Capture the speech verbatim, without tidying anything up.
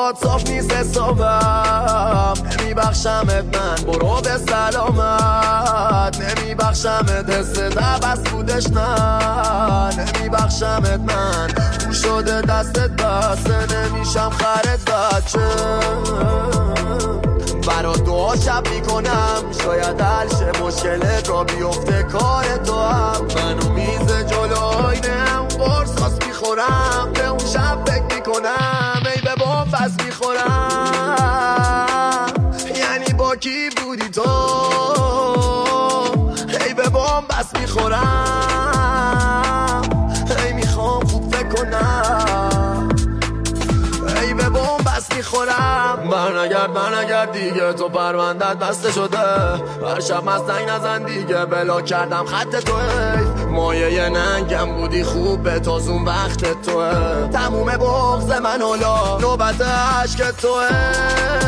باد صاف نیست حسابم، نمیبخشمت من برو به سلامت، نمیبخشمت حس دبست بودش نه، نمیبخشمت من او شده دستت بسته، نمیشم خرت بچه برا دعا شب میکنم شاید حل شه مشکلت را بیفته کار تو هم، منو میز جلو آینه اون قرصاس میخورم، به اون شب فکر میکنم ای به بام بس میخورم، یعنی با کی بودی تو ای به بام بس میخورم، ای میخوام خوب فکر کنم ای به بام بس میخورم، برنگرد برنگرد دیگه تو پروندت بسته شده، هر شب مستنگ نزن دیگه بلا کردم خط تو، مایه یه ننگم بودی خوب به تازون وقت توه، تموم بغض من حالا نوبت عشق توه،